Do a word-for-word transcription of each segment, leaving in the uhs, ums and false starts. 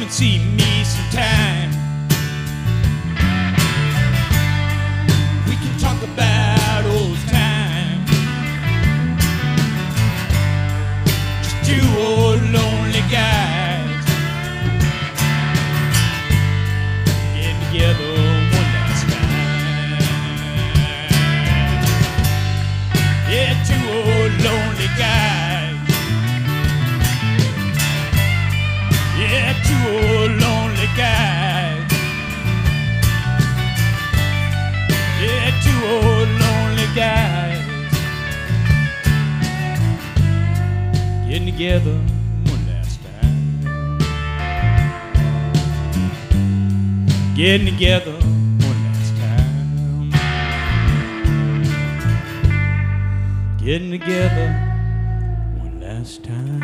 and see me sometime. We can talk about old times. Just two old lonely guys getting together one last time. Yeah, two old lonely guys. Yeah, two old lonely guys. Yeah, two old lonely guys getting together one last time. Getting together one last time. Getting together one last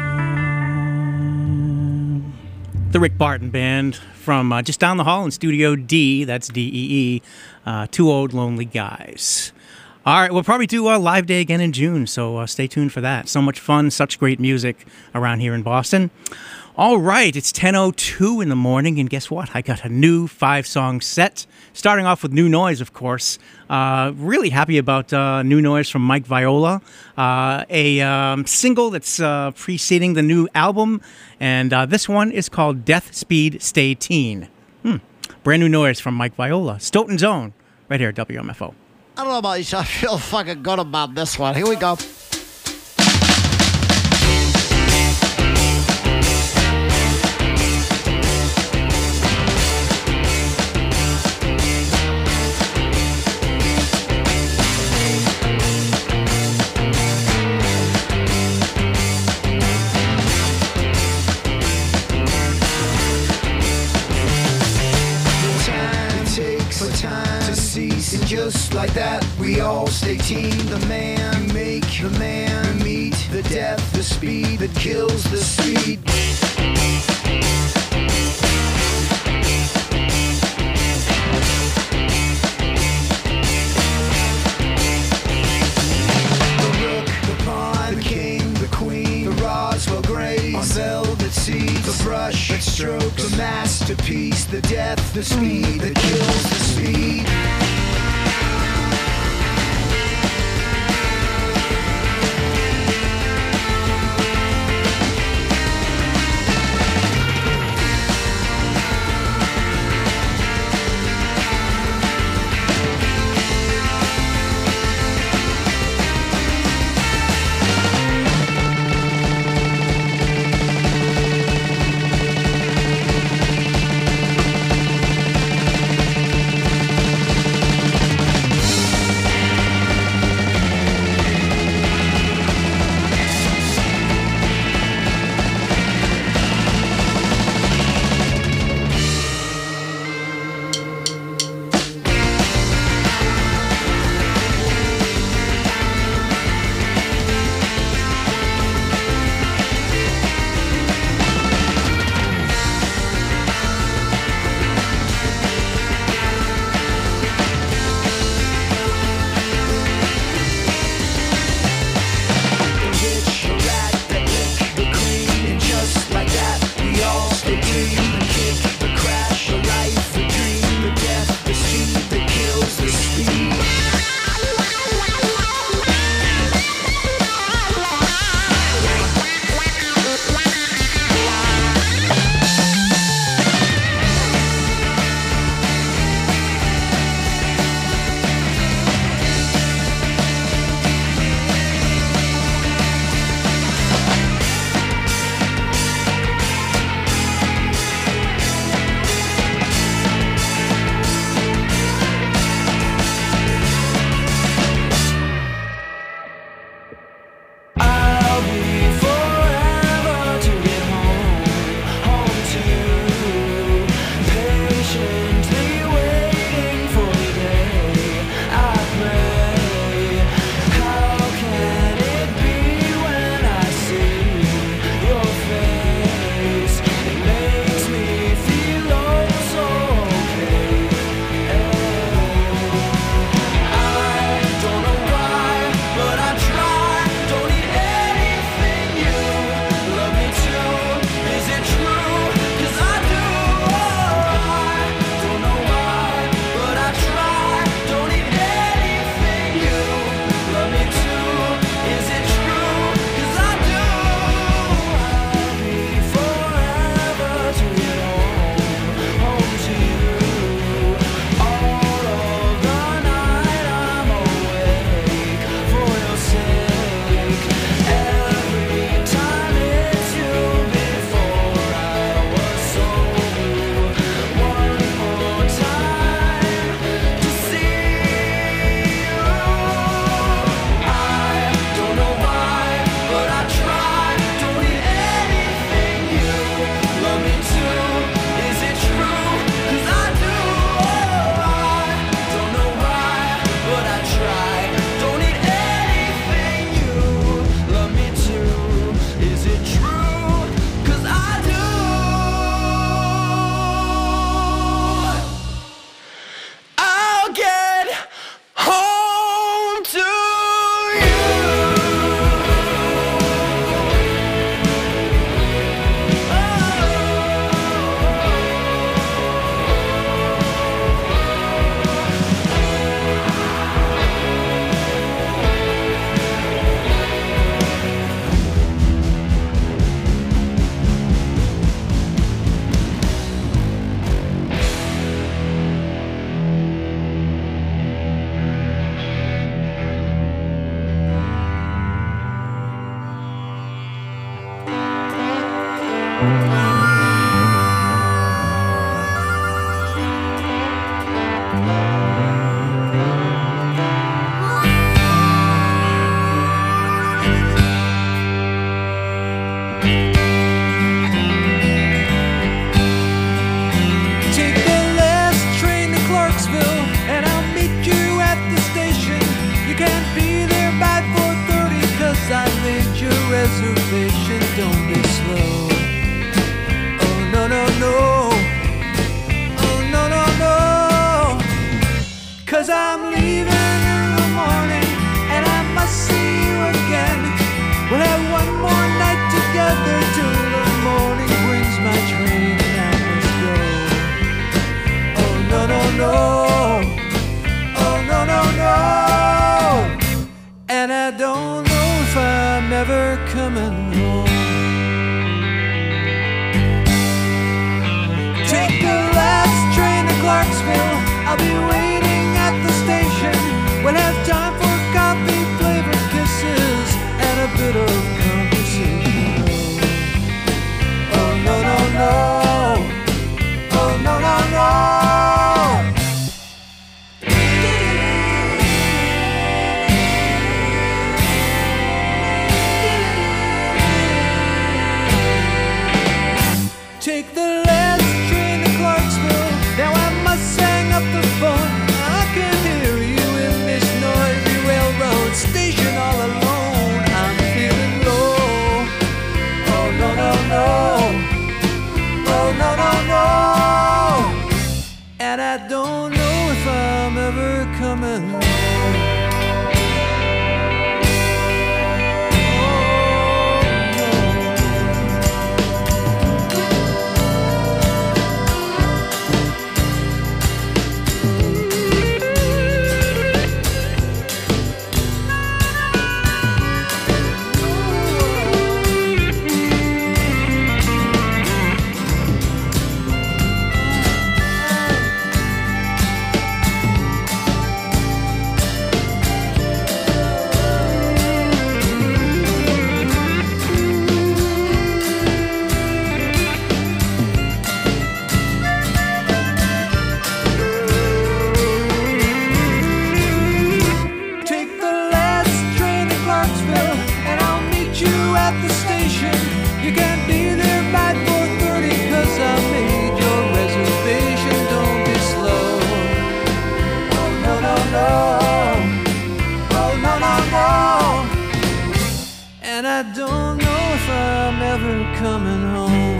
time. The Rick Barton Band from uh, just down the hall in Studio D. That's D E E. Uh, Two Old Lonely Guys. All right, we'll probably do a live day again in June, so uh, stay tuned for that. So much fun, such great music around here in Boston. All right, it's ten oh two in the morning, and guess what? I got a new five-song set, starting off with New Noise, of course. Uh, really happy about uh, New Noise from Mike Viola, uh, a um, single that's uh, preceding the new album, and uh, this one is called Death Speed Stay Teen. Hmm. Brand new noise from Mike Viola. Stoughton Zone, right here at W M F O. I don't know about you, I feel fucking good about this one. Here we go. Just like that, we all stay teen. The man you make, the man you meet, the death, the speed that kills the speed. The rook, the pawn, the king, the queen, the Roswell grays, on velvet seats, the brush that strokes, the masterpiece, the death, the speed that kills the speed. I'm leaving in the morning, and I must see you again. We'll have one more night together till the morning brings my train and I must go. Oh no no no, oh no no no, and I don't know if I'm ever coming home. Take the last train to Clarksville, I'll be waiting at the station. We'll have time for coffee, flavored kisses, and a bit of conversation. Oh no no no, oh no no no. Take the last train to Clarksville, now I must hang up the phone. I can hear you in this noisy railroad station all alone. I'm feeling low. Oh no no no, oh no no no, and I don't know if I'm ever coming home. And I don't know if I'm ever coming home.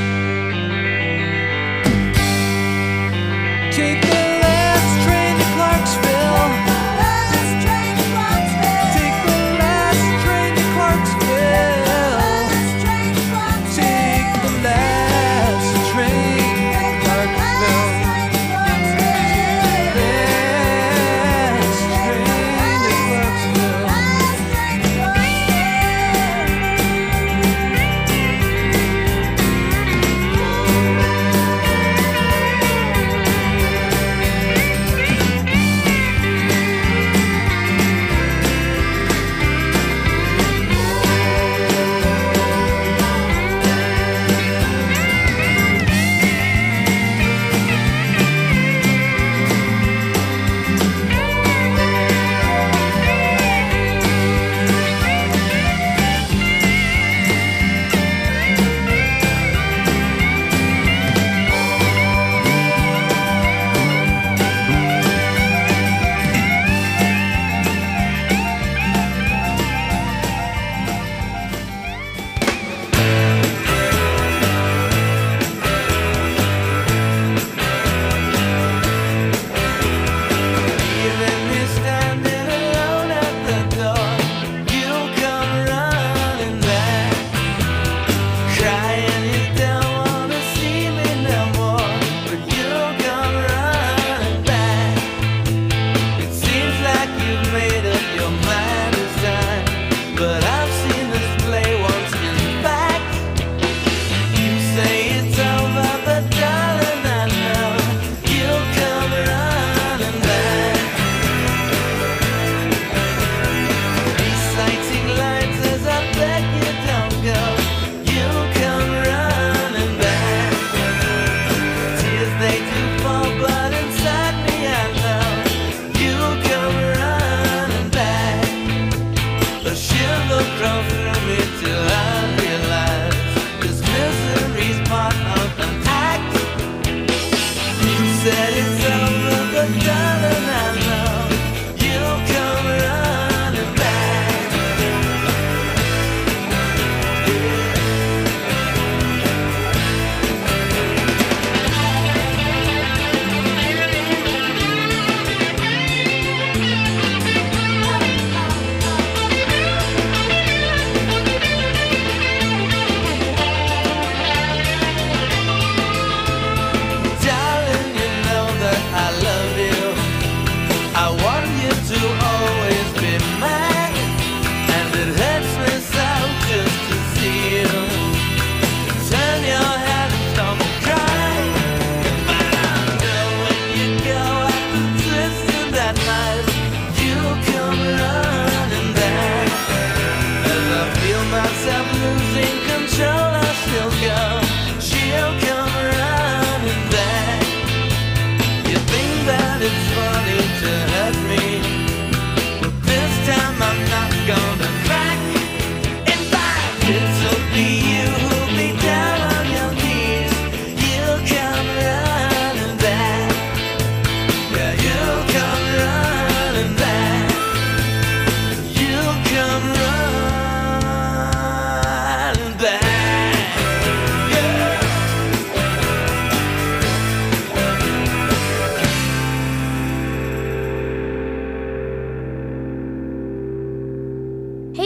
Take the last train to Clarksville. Take the last train to Clarksville. Take the last train to Clarksville. Last train to Clarksville.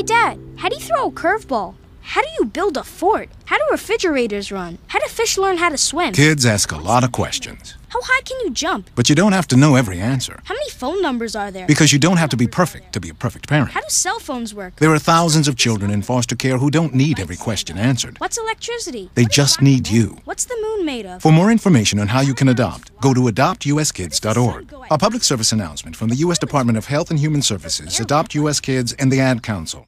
Dad, how do you throw a curveball? How do you build a fort? How do refrigerators run? How do fish learn how to swim? Kids ask a lot of questions. How high can you jump? But you don't have to know every answer. How many phone numbers are there? Because you don't have to be perfect to be a perfect parent. How do cell phones work? There are thousands of children in foster care who don't need every question answered. What's electricity? They just need you. What's the moon made of? For more information on how you can adopt, go to adopt u s kids dot org. A public service announcement from the U S Department of Health and Human Services, Adopt U S Kids, and the Ad Council.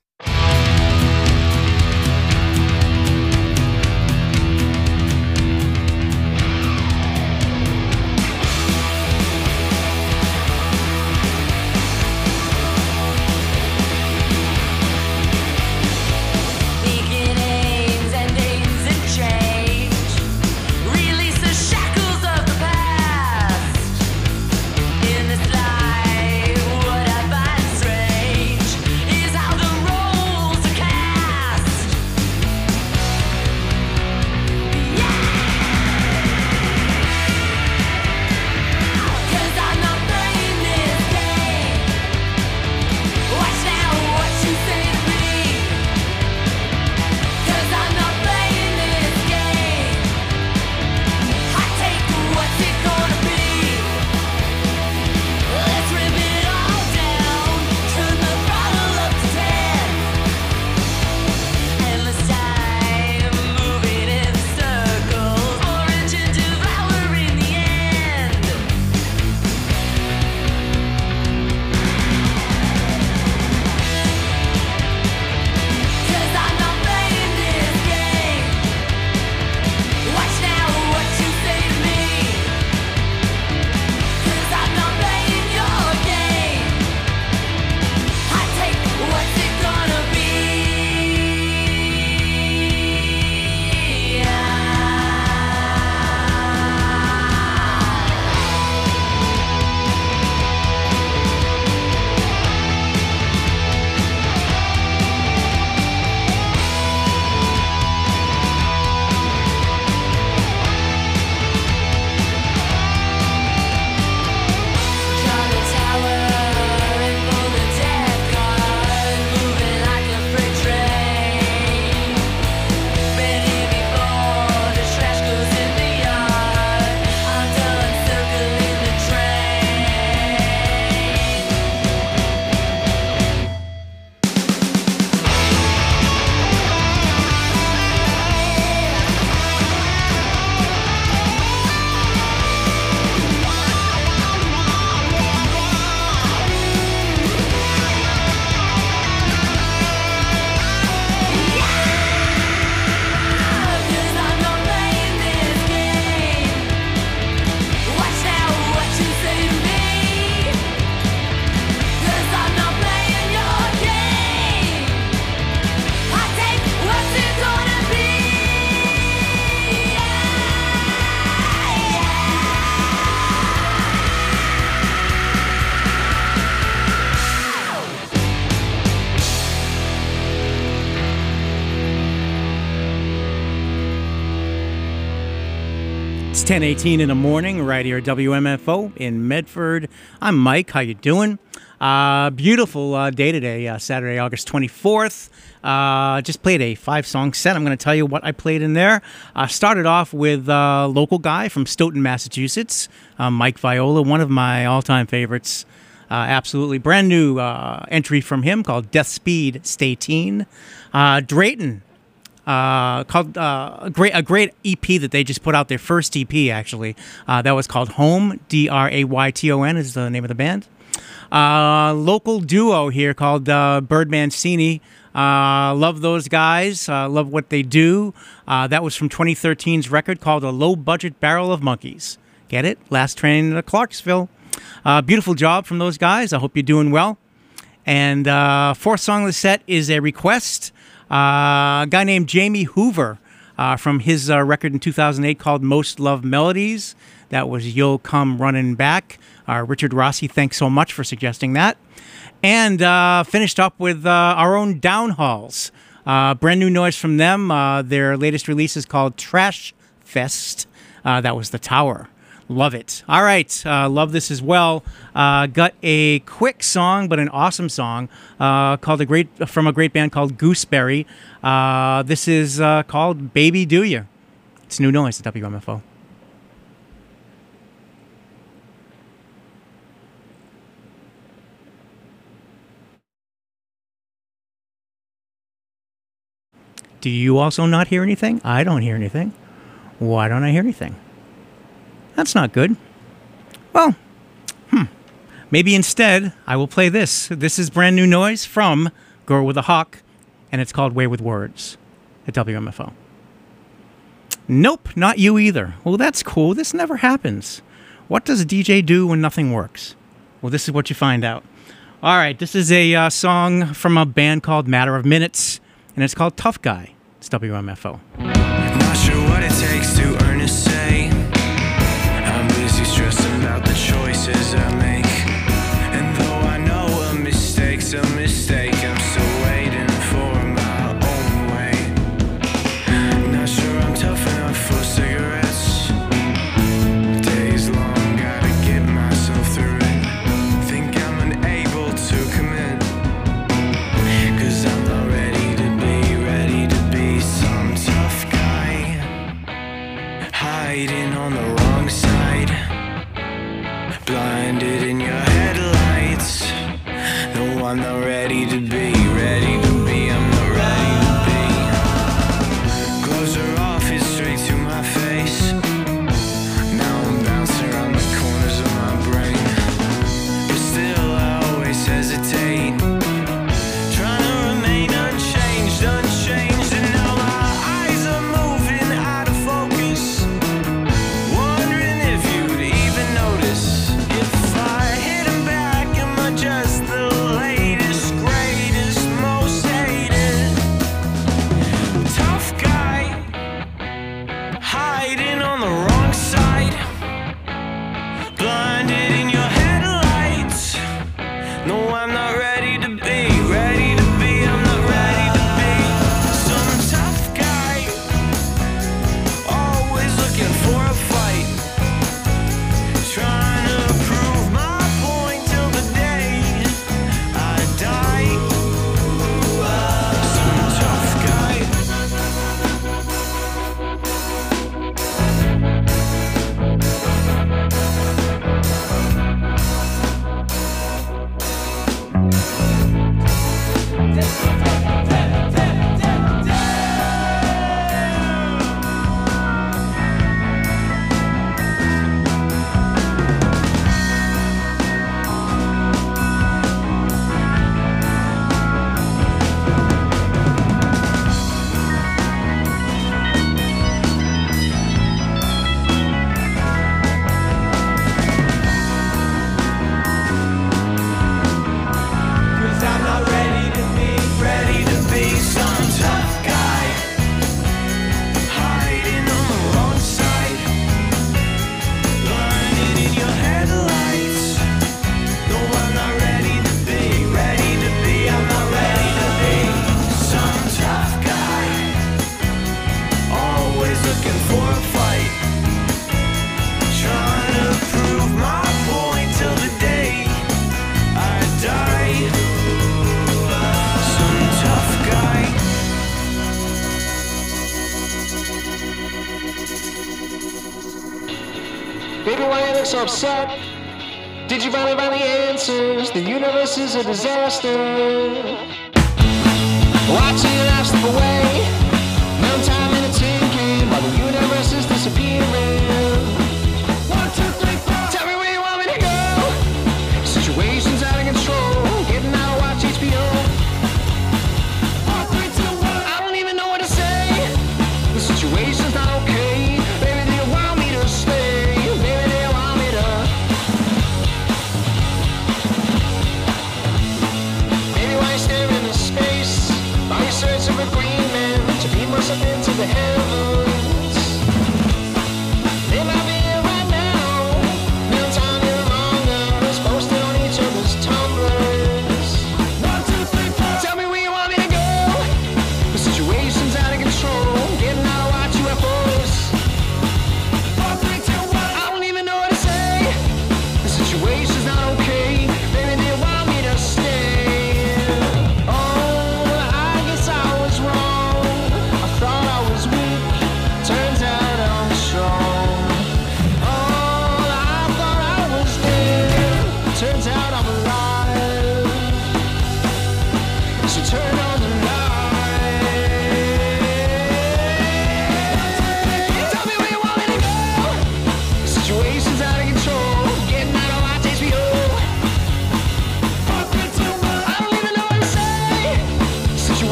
ten eighteen in the morning, right here at W M F O in Medford. I'm Mike. How you doing? Uh, beautiful uh, day today, uh, Saturday, August twenty-fourth. Uh, just played a five-song set. I'm going to tell you what I played in there. I uh, started off with a uh, local guy from Stoughton, Massachusetts, uh, Mike Viola, one of my all-time favorites. Uh, absolutely brand new uh, entry from him called Death Speed Stay Teen. Uh, Drayton. Uh, called uh, a great a great E P that they just put out, their first E P actually. Uh, that was called Home. D R A Y T O N is the name of the band. Uh, local duo here called uh, Bird Mancini. Uh, love those guys. Uh, love what they do. Uh, that was from twenty thirteen's record called A Low Budget Barrel of Monkeys. Get it? Last Train to Clarksville. Uh, beautiful job from those guys. I hope you're doing well. And uh, fourth song of the set is a request. Uh, a guy named Jamie Hoover uh, from his uh, record in two thousand eight called Most Loved Melodies. That was You'll Come Running Back. Uh, Richard Rossi, thanks so much for suggesting that. And uh, finished up with uh, our own Downhalls. Uh, brand new noise from them. Uh, their latest release is called Trash Fest. Uh, that was The Tower. Love it. All right. Uh, love this as well. Uh, got a quick song, but an awesome song uh, called a great from a great band called Gooseberry. Uh, this is uh, called Baby Do Ya. It's New Noise at W M F O. Do you also not hear anything? I don't hear anything. Why don't I hear anything? That's not good. Well, hmm. Maybe instead I will play this. This is brand new noise from Girl with a Hawk, and it's called Way with Words at W M F O. Nope, not you either. Well, that's cool. This never happens. What does a D J do when nothing works? Well, this is what you find out. All right, this is a uh, song from a band called Matter of Minutes, and it's called Tough Guy. It's W M F O. Not sure what it takes to earn a say. I'm busy stressing about the choices I make. And though I know a mistake's a mistake, I'm still waiting for my own way. Not sure I'm tough enough for cigarettes. Days long, gotta get myself through it. Think I'm unable to commit. Cause I'm not ready to be, ready to be some tough guy. Hiding on the wrong side, blinded in your headlights. No, I'm not ready to be, ready to be, I'm not ready to be. Gloves are off, it's straight to my face. Now I'm bouncing around the corners of my brain. But still I always hesitate, trying to remain unchanged, unchanged. And now my eyes are moving out of focus, wondering if you'd even notice. If I hit 'em back, am I just the latest, greatest, most hated? Tough guy, hiding on the wrong side, blinded in your headlights. No, I'm not ready to be, ready to be, I'm not ready to be some tough guy, always looking for a fight, trying to prove my point till the day I die. Some tough guy. Cause I'm not ready to be, ready to be some tough guy, hiding on the wrong side, blinded in your headlights. No, I'm not ready to be, ready to be, I'm not ready to be some tough guy, always looking for a fight, trying to prove my point till the day I die. Some tough guy. Baby, why you look so upset? Did you finally find the answers? The universe is a disaster. Watching your life slip away, no time in a tin can while the universe is disappearing. One, two, three, four. Tell me where you want me to go. Situation's out of control. Getting out to watch H B O. Four, three, two, one. I don't even know what to say. The situation's not okay. Baby, do you want me to stay? Baby, do you want me to? Baby, why you staring into space? Are you searching for green men to beam us up into the heavens?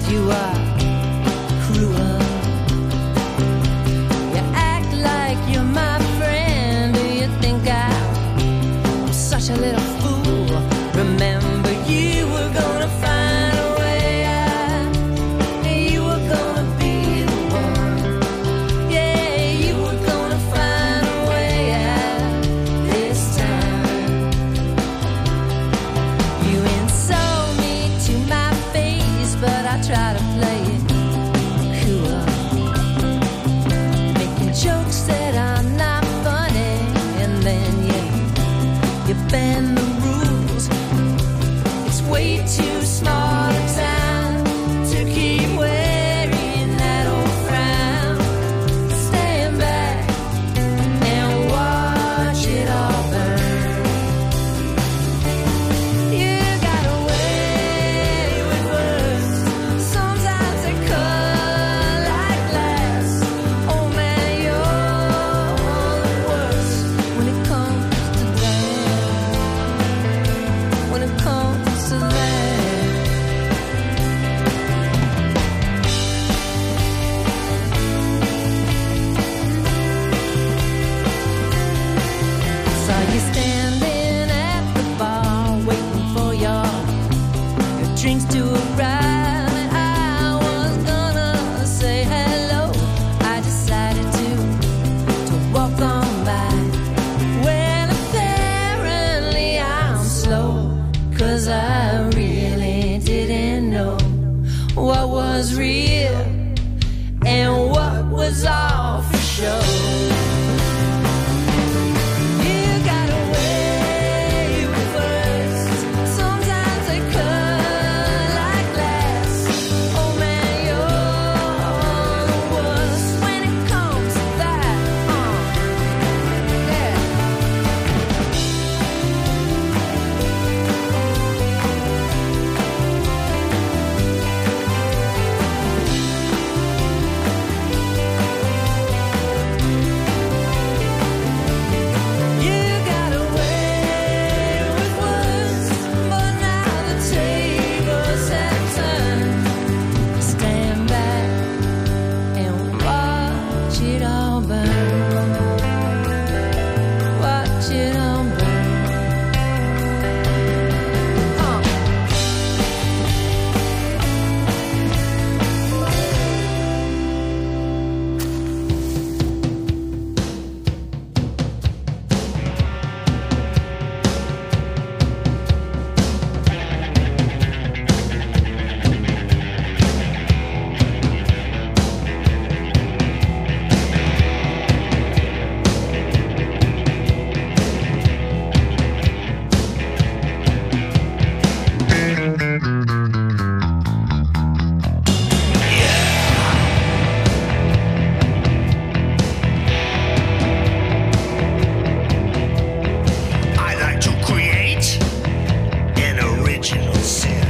you are cruel. You act like you're my friend. Do you think I'm such a little fool? Remember, you were gonna find a way out. You were gonna be the one. Yeah, you were gonna find a way out this time. You insult me to my face, but I try to play it cool, making jokes that are not funny, and then you you bend the rules. It's way too small a town to keep wearing that old frown. Stand back and watch it all burn. You got away with words. Sometimes they cut like glass. Oh man, you're the worst when it comes to that. When it comes to that. Saw you standing at the bar, waiting for your your drinks to arrive, and I was gonna say hello. I decided to to walk on by. Well, apparently I'm slow, 'cause I really didn't know what was real and what was all for show. You got away with words. Sometimes they cut like glass. Oh man, you're the worst when it comes to that. Uh, yeah. You got away with words, but now the tables have turned. Stand back and watch it all burn. Watch it all burn. Uh. I like to create an original sin.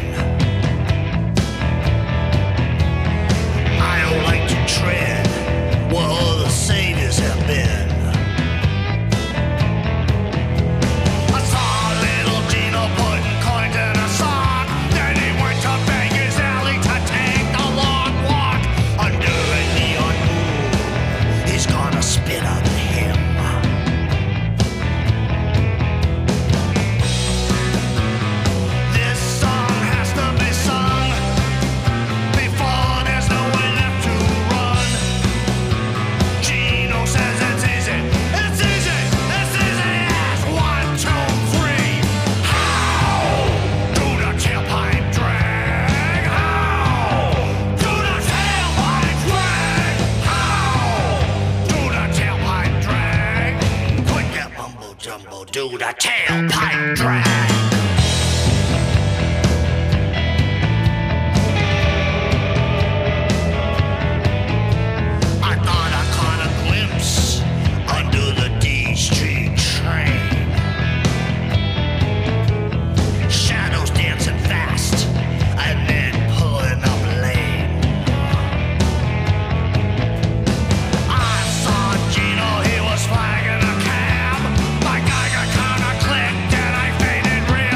I don't like to tread where other saviors have been. I saw little Gino putting coins in a sock. Then he went to Vegas Alley to take the long walk under a neon moon. He's gonna spit on him. This song has to be sung before there's nowhere left to run. Gino says it's easy, it's easy, it's easy as one, two, three. How do the tailpipe drag? How do the tailpipe drag? How do the tailpipe drag? Put that mumbo jumbo, do the tailpipe drag. I thought I caught a glimpse under the D Street train. Shadows dancing fast and then pulling up lane. I saw Gino, he was flagging a cab. My Geiger counter clicked and I faded real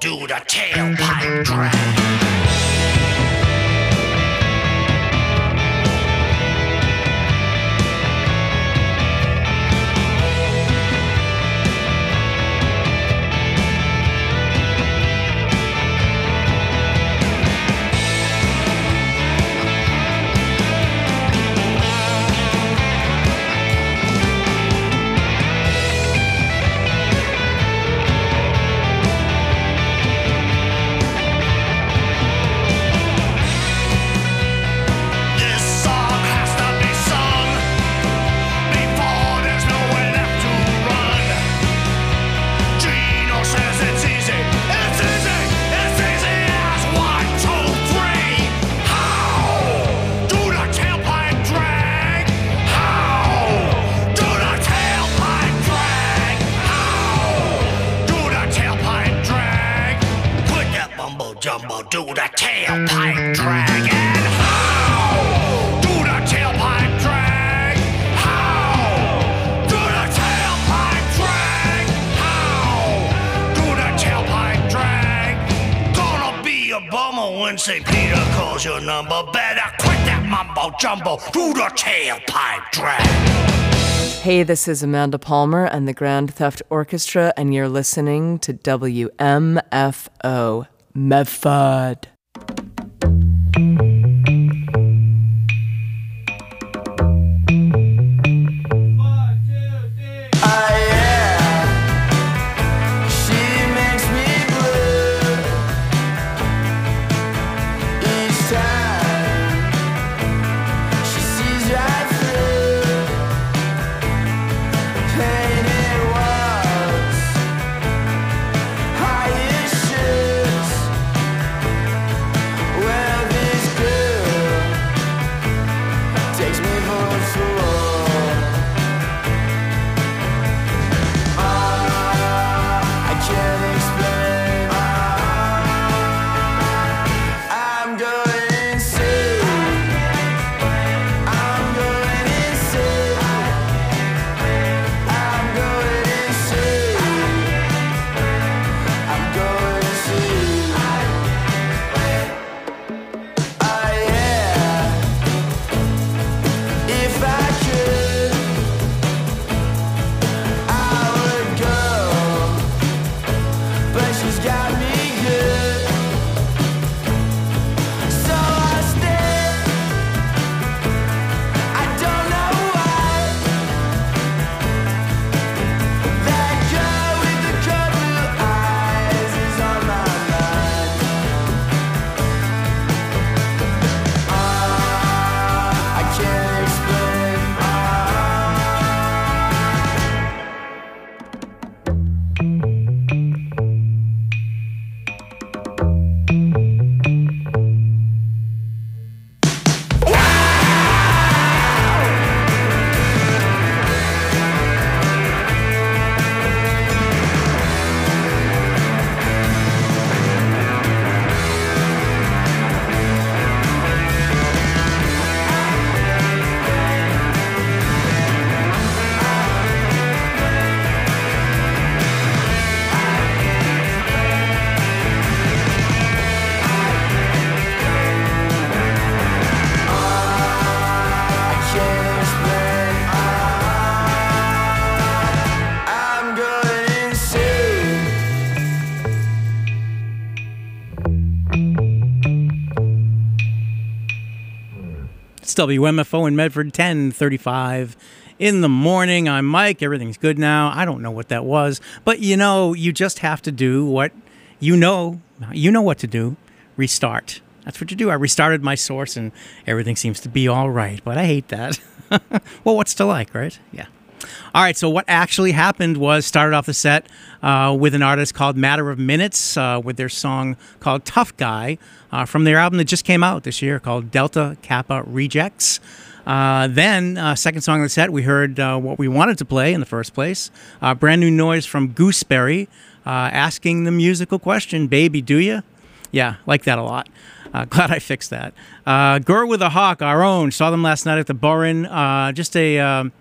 do the tailpipe drag. Jumbo, do the tailpipe drag. And how? Do the tailpipe drag. How? Do the tailpipe drag. How? Do the tailpipe drag. Gonna be a bummer when Saint Peter calls your number. Better quit that mumbo jumbo. Do the tailpipe drag. Hey, this is Amanda Palmer and the Grand Theft Orchestra, and you're listening to W M F O. Medford. It's W M F O in Medford, ten thirty-five in the morning. I'm Mike. Everything's good now. I don't know what that was. But, you know, you just have to do what you know. You know what to do. Restart. That's what you do. I restarted my source, and everything seems to be all right. But I hate that. Well, what's to like, right? Yeah. All right, so what actually happened was started off the set uh, with an artist called Matter of Minutes uh, with their song called Tough Guy uh, from their album that just came out this year called Delta Kappa Rejects. Uh, then, uh, second song on the set, we heard uh, what we wanted to play in the first place, uh, brand new noise from Gooseberry, uh, asking the musical question, baby, do ya? Yeah, like that a lot. Uh, glad I fixed that. Uh, Girl with a Hawk, our own, saw them last night at the Burren. Uh, just a... Um,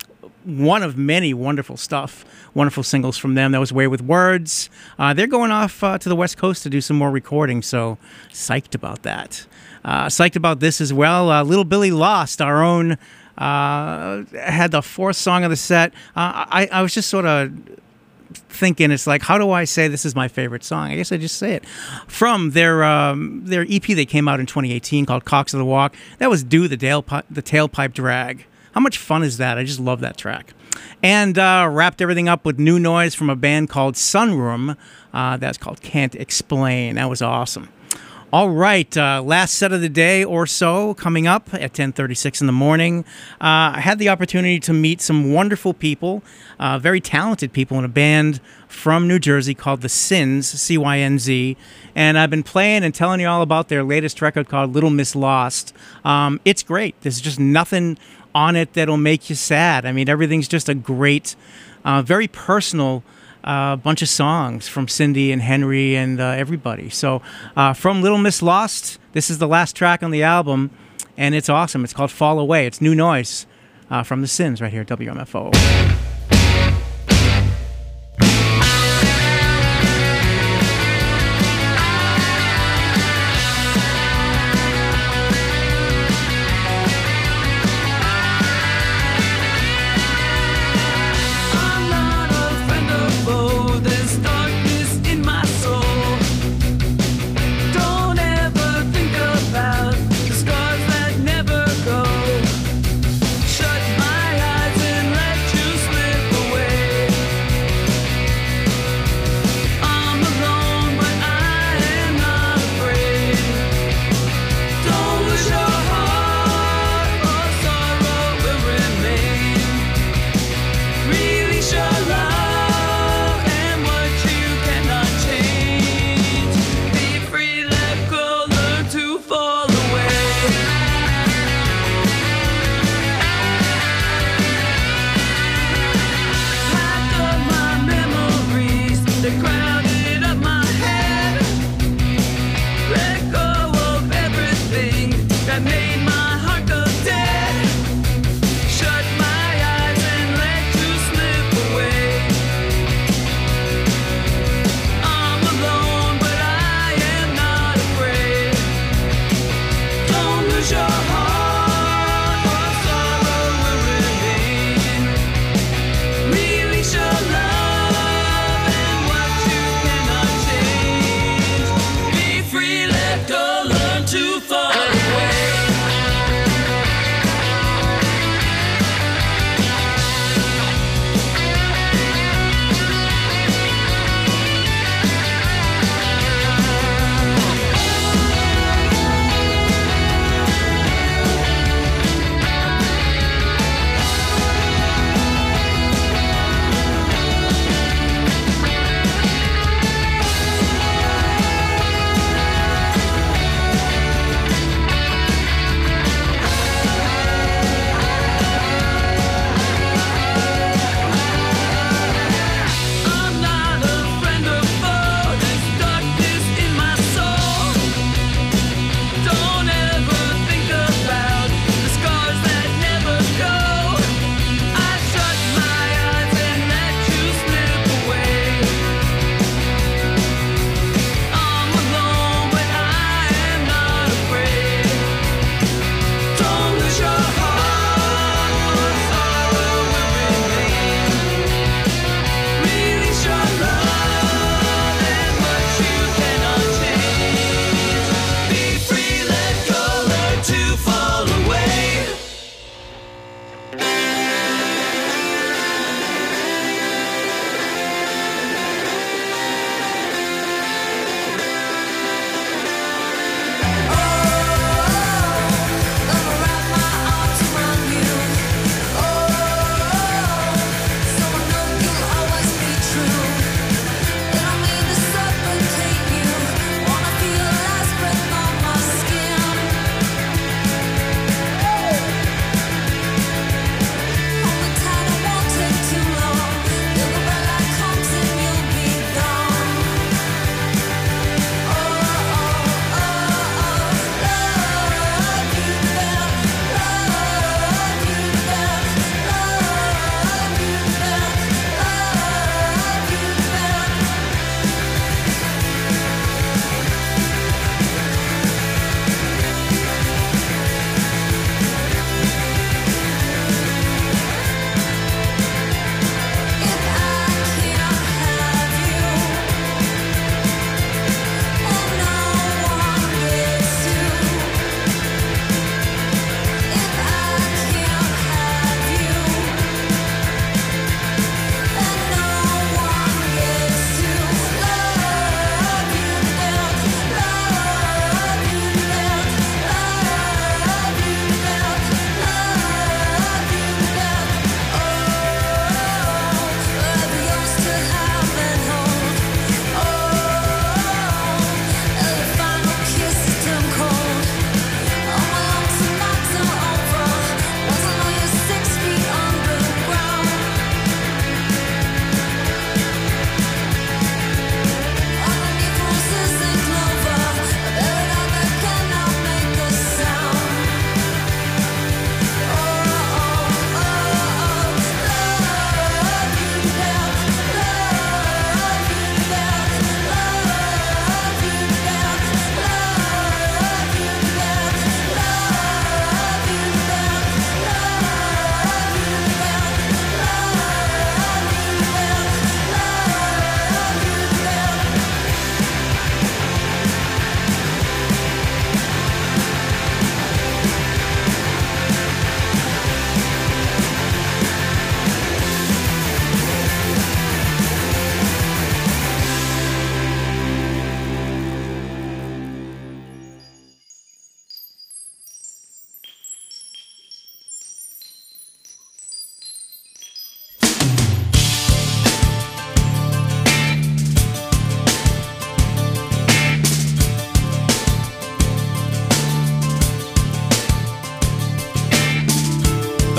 one of many wonderful stuff, wonderful singles from them. That was Way With Words. Uh, they're going off uh, to the West Coast to do some more recording, so psyched about that. Uh, psyched about this as well. Uh, Little Billy Lost, our own, uh, had the fourth song of the set. Uh, I, I was just sort of thinking, it's like, how do I say this is my favorite song? I guess I just say it. From their um, their E P that came out in twenty eighteen called Cocks of the Walk. That was Do the, Tailpi- the Tailpipe Drag. How much fun is that? I just love that track. And uh, wrapped everything up with new noise from a band called Sunroom. Uh, that's called Can't Explain. That was awesome. All right, uh, last set of the day or so coming up at ten thirty-six in the morning. Uh, I had the opportunity to meet some wonderful people, uh, very talented people in a band from New Jersey called The Cynz, C Y N Z. And I've been playing and telling you all about their latest record called Little Miss Lost. Um, it's great. There's just nothing on it that'll make you sad. I mean, everything's just a great, uh, very personal a uh, bunch of songs from Cindy and Henry and uh, everybody. So uh, from Little Miss Lost, this is the last track on the album, and it's awesome. It's called Fall Away. It's new noise uh, from The Cynz right here at W M F O.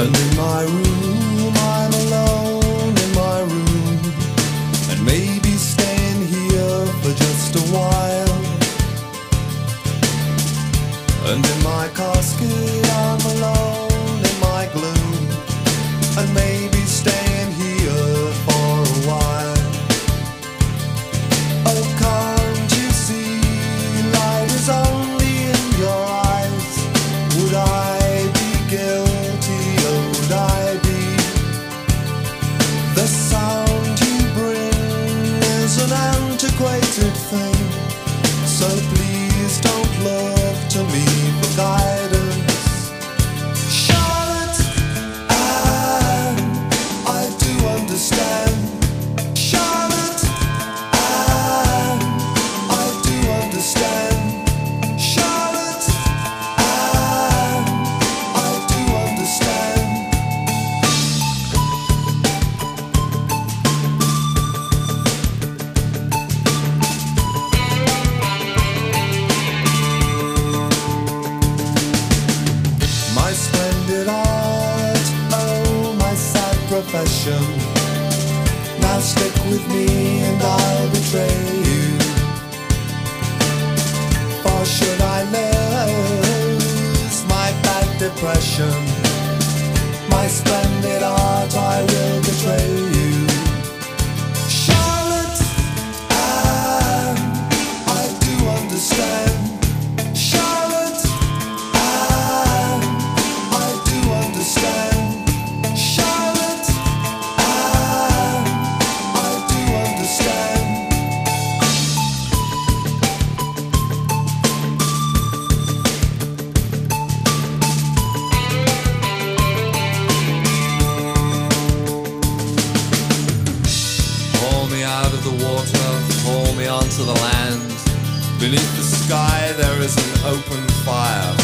And in my room, I'm alone in my room, and maybe staying here for just a while. And in my casket, I'm alone in my gloom, and maybe staying here for a while. Oh, can't you see, light is only in your eyes. Would I be guilty, or would I be? The sound you bring is an antiquated thing, so please don't look to me for guidance. Charlotte, Anne, I do understand. Charlotte, Anne, I do understand. Charlotte, Anne, I do understand. My splendid art, oh my sad profession. Now stick with me and I'll betray you. For should I lose my bad depression, my splendid art, I will betray you. Charlotte, Anne, I do understand. Charlotte, Anne, I do understand. Charlotte, Anne, I do understand. Haul me out of the water, haul me onto the land. Beneath the sky there is an open fire.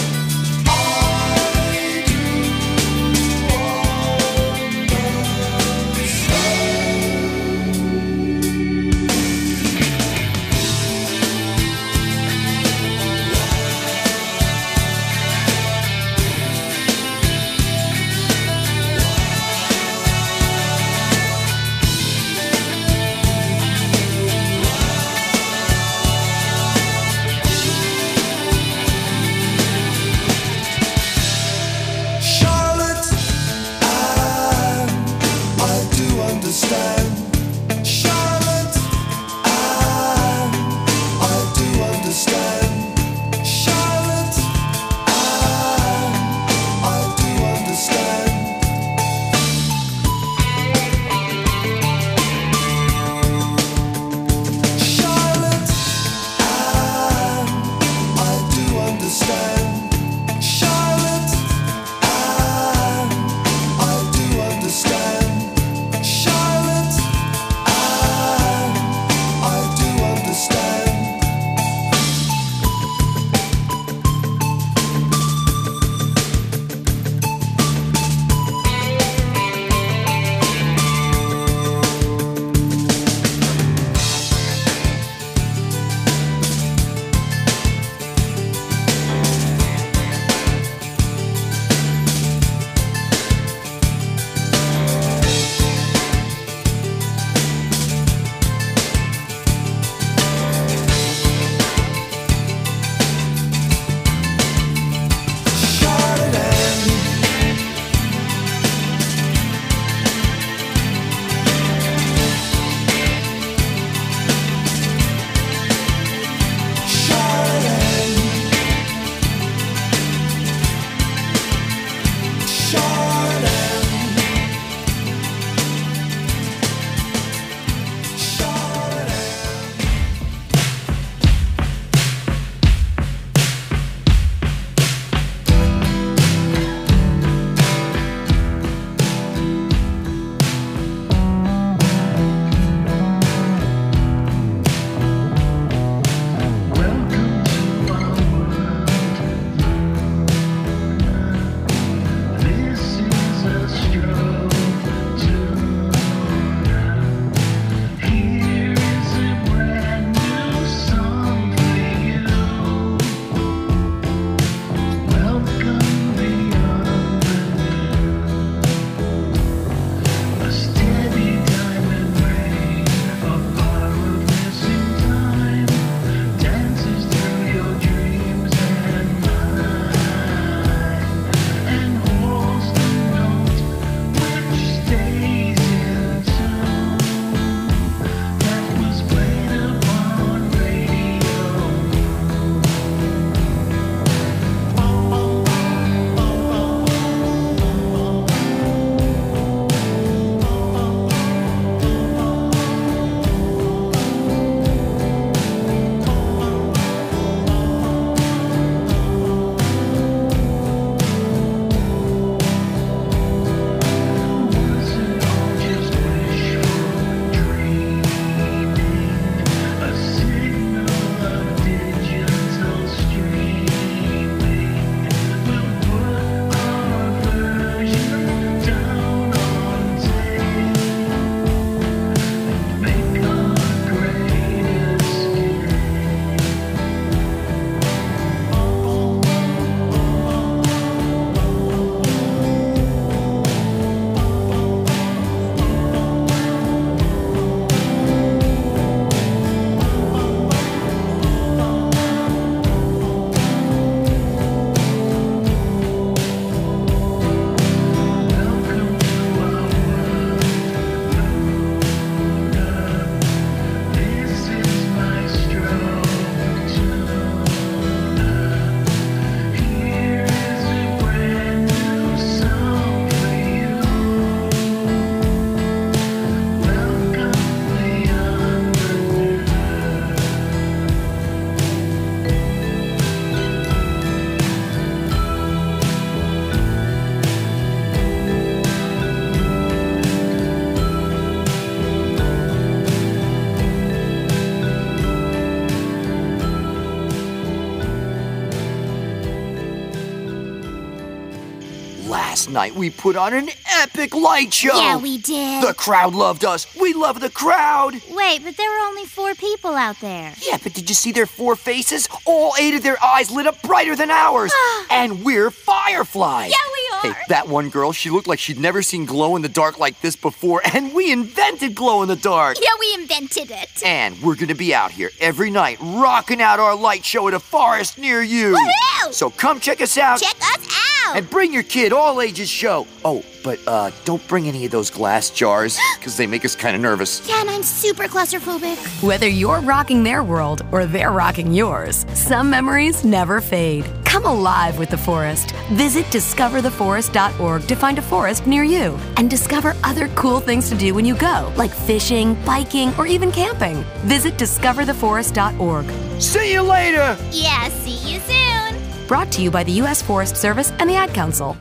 Last night we put on an epic light show. Yeah, we did. The crowd loved us. We love the crowd. Wait, but there were only four people out there. Yeah, but did you see their four faces? All eight of their eyes lit up brighter than ours. And we're fireflies. Yeah, we are. Hey, that one girl, she looked like she'd never seen glow in the dark like this before, and we invented glow in the dark. Yeah, we invented it. And we're gonna be out here every night, rocking out our light show at a forest near you. Woohoo! So come check us out. Check us out. And bring your kid, all ages show. Oh, but uh, don't bring any of those glass jars, because they make us kind of nervous. Yeah, and I'm super claustrophobic. Whether you're rocking their world or they're rocking yours, some memories never fade. Come alive with the forest. Visit discover the forest dot org to find a forest near you and discover other cool things to do when you go, like fishing, biking, or even camping. Visit discover the forest dot org. See you later! Yeah, see you soon. Brought to you by the U S Forest Service and the Ad Council.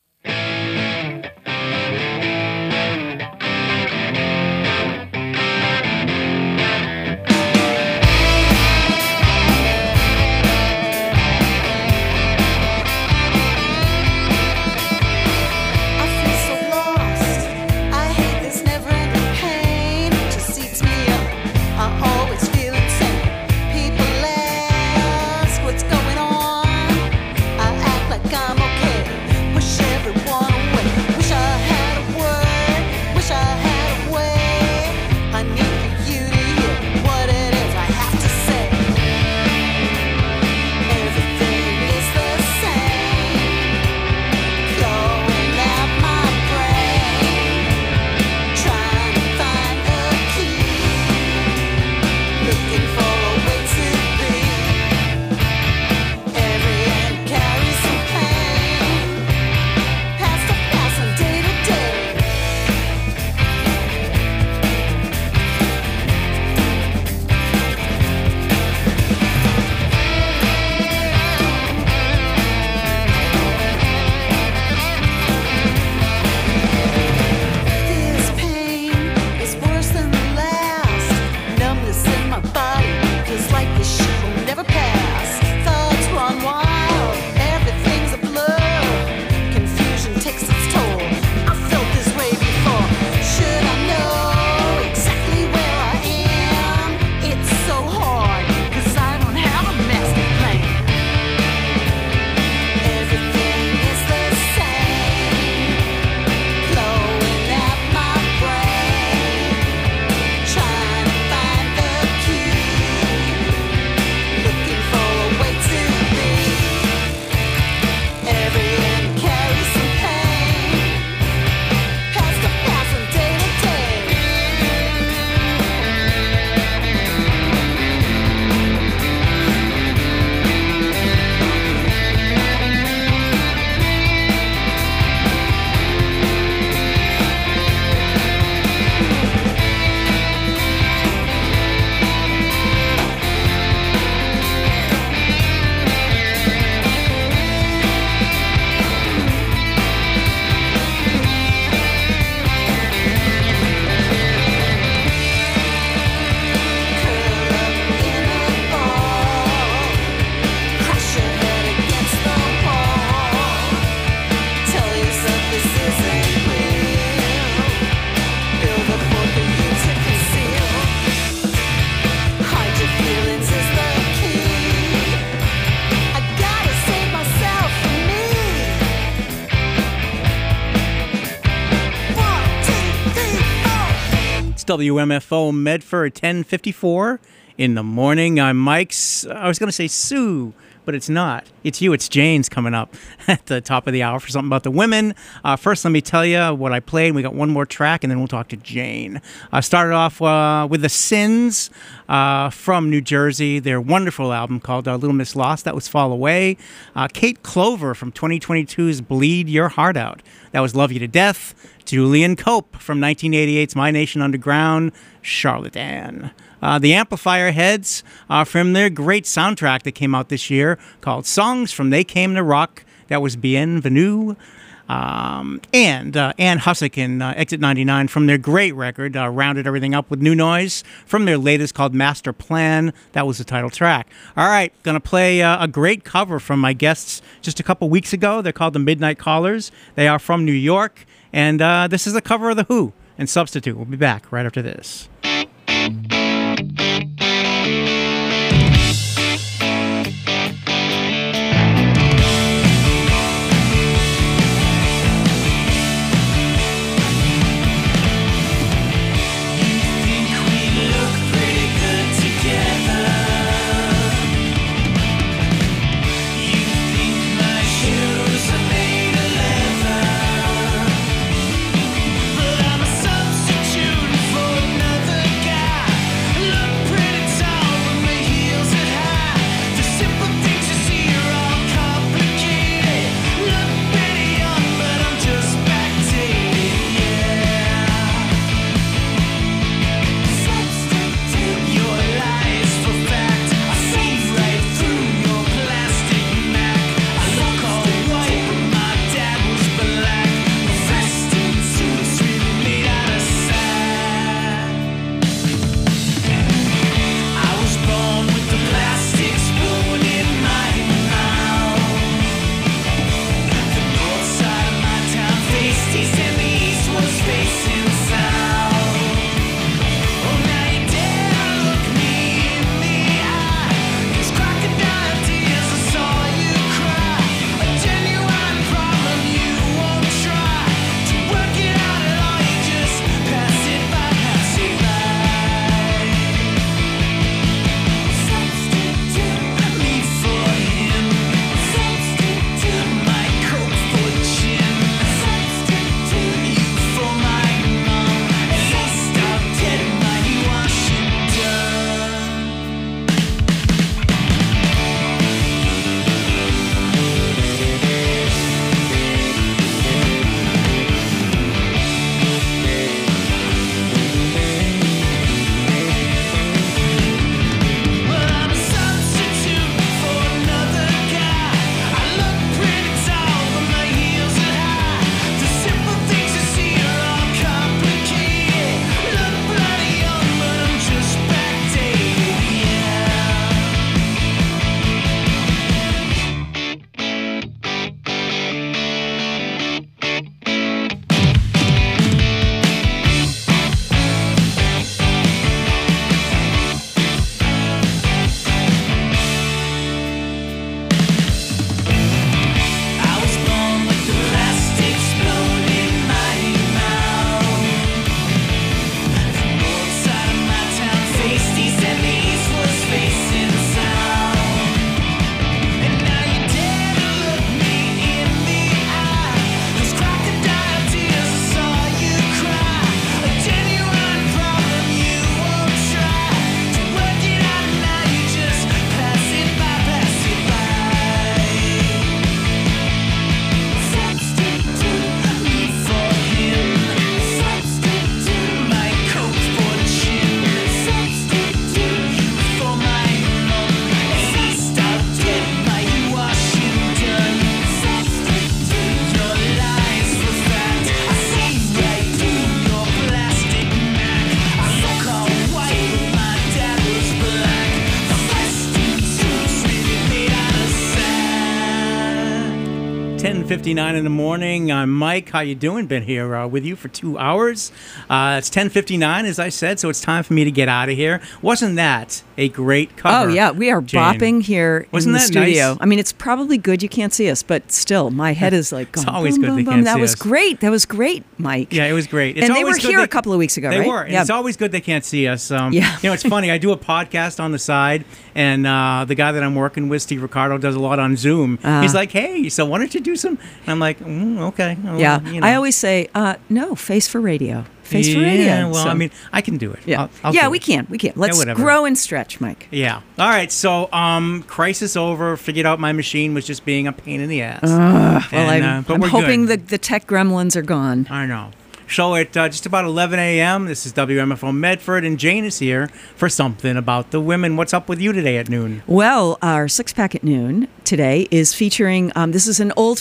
W M F O Medford ten fifty-four in the morning. I'm Mike's. I was going to say Sue, but it's not. It's you. It's Jane's coming up at the top of the hour for something about the women. Uh, first, let me tell you what I played. We got one more track, and then we'll talk to Jane. I started off uh, with The Sins uh, from New Jersey, their wonderful album called uh, Little Miss Lost. That was Fall Away. Uh, Kate Clover from twenty twenty-two's Bleed Your Heart Out. That was Love You to Death. Julian Cope from nineteen eighty-eight's My Nation Underground, Charlotte Ann. Uh, the Amplifier Heads uh, from their great soundtrack that came out this year called Songs from They Came to Rock. That was Bienvenue. Um, and uh, Ann Hussick and uh, Exit ninety-nine from their great record, uh, rounded everything up with new noise from their latest called Master Plan. That was the title track. All right, going to play uh, a great cover from my guests just a couple weeks ago. They're called the Midnight Callers. They are from New York, and uh, this is a cover of The Who and Substitute. We'll be back right after this. ten fifty-nine in the morning. I'm Mike. How you doing? Been here uh, with you for two hours. Uh, it's ten fifty-nine, as I said, so it's time for me to get out of here. Wasn't that a great cover? Oh, yeah. We are Jane? bopping here Wasn't in the that studio. nice? I mean, it's probably good you can't see us, but still, my head is like going It's always boom, good boom, they boom. can't That see was us. great. That was great, Mike. Yeah, it was great. It's and they were always good here they- a couple of weeks ago, They right? were. And Yeah. It's always good they can't see us. Um, Yeah. You know, it's funny. I do a podcast on the side, and uh, the guy that I'm working with, Steve Ricardo, does a lot on Zoom. Uh. He's like, hey, so why don't you do some? And I'm like, mm, okay. Well, Yeah. you know. I always say, uh, no, face for radio. Face for radio. Yeah, well, So- I mean, I can do it. Yeah, I'll, I'll yeah, do we it. can. We can. Let's whatever. grow and stretch, Mike. Yeah. All right. So, um, crisis over. Figured out my machine was just being a pain in the ass. Ugh, well, And, I'm, uh, but I'm we're hoping good. the, the tech gremlins are gone. I know. So at uh, just about eleven a.m., this is W M F O Medford, and Jane is here for something about the women. What's up with you today at noon? Well, our six pack at noon today is featuring. Um, this is an old